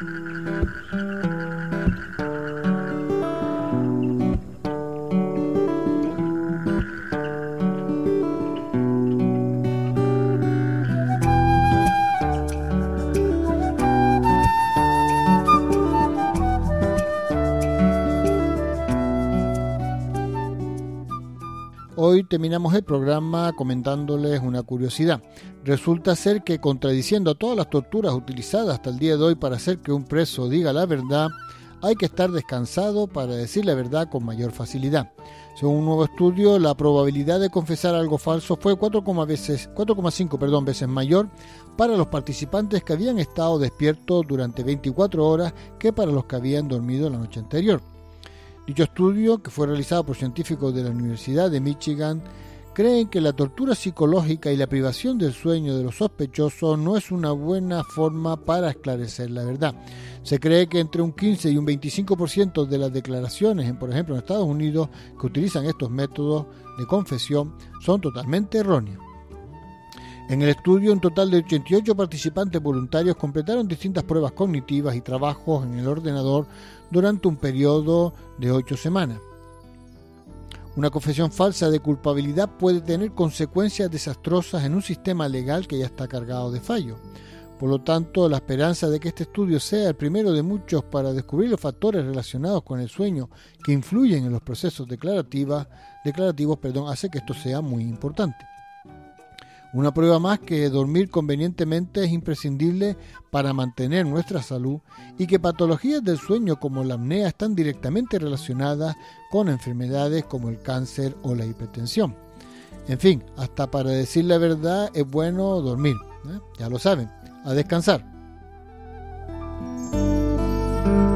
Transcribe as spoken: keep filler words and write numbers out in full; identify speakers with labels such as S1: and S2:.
S1: Hoy terminamos el programa comentándoles una curiosidad. Resulta ser que, contradiciendo a todas las torturas utilizadas hasta el día de hoy para hacer que un preso diga la verdad, hay que estar descansado para decir la verdad con mayor facilidad. Según un nuevo estudio, la probabilidad de confesar algo falso fue cuatro coma cinco perdón, veces mayor para los participantes que habían estado despiertos durante veinticuatro horas que para los que habían dormido la noche anterior. Dicho estudio, que fue realizado por científicos de la Universidad de Michigan, creen que la tortura psicológica y la privación del sueño de los sospechosos no es una buena forma para esclarecer la verdad. Se cree que entre un quince y un veinticinco por ciento de las declaraciones, en, por ejemplo en Estados Unidos, que utilizan estos métodos de confesión son totalmente erróneos. En el estudio, un total de ochenta y ocho participantes voluntarios completaron distintas pruebas cognitivas y trabajos en el ordenador durante un periodo de ocho semanas. Una confesión falsa de culpabilidad puede tener consecuencias desastrosas en un sistema legal que ya está cargado de fallos. Por lo tanto, la esperanza de que este estudio sea el primero de muchos para descubrir los factores relacionados con el sueño que influyen en los procesos declarativos, declarativos perdón, hace que esto sea muy importante. Una prueba más que dormir convenientemente es imprescindible para mantener nuestra salud y que patologías del sueño como la apnea están directamente relacionadas con enfermedades como el cáncer o la hipertensión. En fin, hasta para decir la verdad es bueno dormir, ¿eh? Ya lo saben, a descansar.